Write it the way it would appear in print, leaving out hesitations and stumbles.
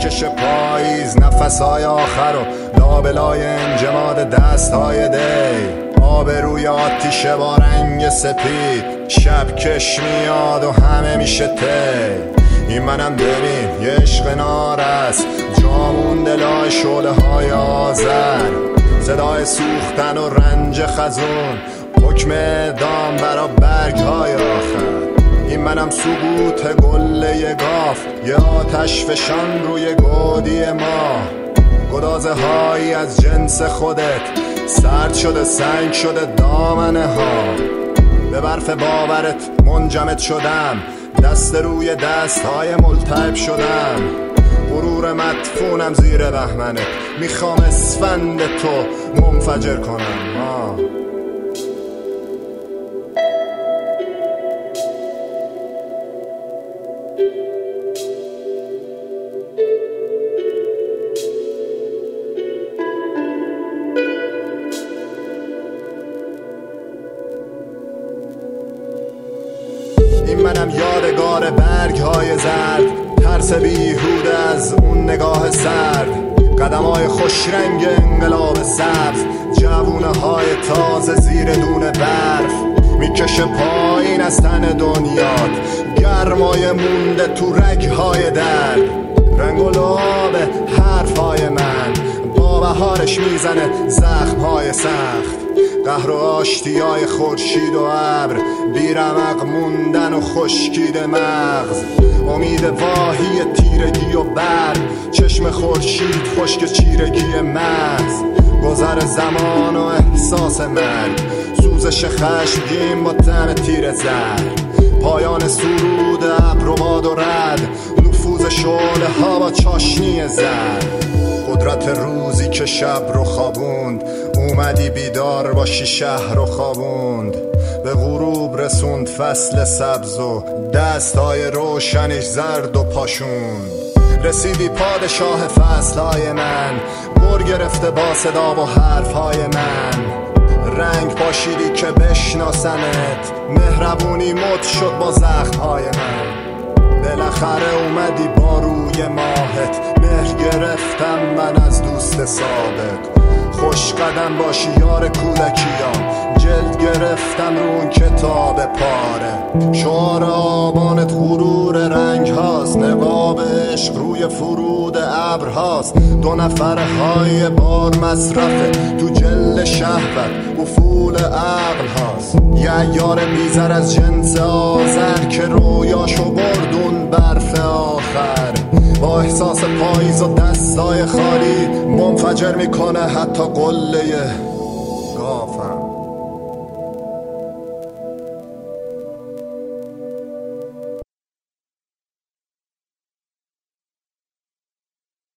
میکشه پاییز نفسهای آخر و لابلای انجماد دستهای دی. آب روی آتیشه با رنگ سپید، شب کش میاد و همه میشه تی. این منم ببین یه عشق نارس، جامون دلای شعله های آذر، صدای سوختن و رنج خزون، حکم اعدام برا برگ های آخر. این منم سقوط گله گاف، یه آتش فشان روی گودی ما، گدازه هایی از جنس خودت، سرد شده سنگ شده دامنه ها. به برف باورت منجمد شدم، دست روی دست های ملتهب شدم، غرور مدفونم زیر بهمنت، میخوام اسفند تو منفجر کنم. این منم یادگار برگ های زرد، ترس بیهوده از اون نگاه سرد، قدم های خوش رنگ انقلاب سبز، جوونه های تازه زیر دونه برف، میکشه پایین از تن دنیات، گرمای مونده تو رگ های درد، رنگ و لعاب حرف های من با بهارش میزنه زخم های سخت، قهر و آشتیای خورشید و ابر، بیرمق موندن و خشکید مغز، امید واهی تیرگی و برق، چشم خورشید خشک چیرگی مغز، گذر زمان و احساس مرگ، سوزش خشمگین با طعم تیر زرد، پایان سرود ابر و باد و رد، نفوذ شعله ها با چاشنی زرد، قدرت روزی که شب رو خوابوند، اومدی بیدار باشی شهر رو خوابوند، به غروب رسوند فصل سبز و دستای روشنش زرد و پاشوند، رسیدی پادشاه فصلهای من، بر گرفته با صدا و حرفهای من، رنگ پاشیدی که بشناسنت، مهربونی مد شد با زخمهای من، بالاخره اومدی با روی ماهت، مهر گرفتم من از دوست سابق، خوش قدم باشی یار کودکیام، جلد گرفتم رو اون کتاب پاره، شعار آبانت غرور رنگ هاست، نقاب عشق روی فرود ابر هاست، دو نفر های بار مصرفه تو جل شهوت افول عقل هاست، یه یار میزر از جنس آذر که رویاشو بردون برف آخر، با احساس پاییز و دستای خالی منفجر میکنه حتی قله گافم.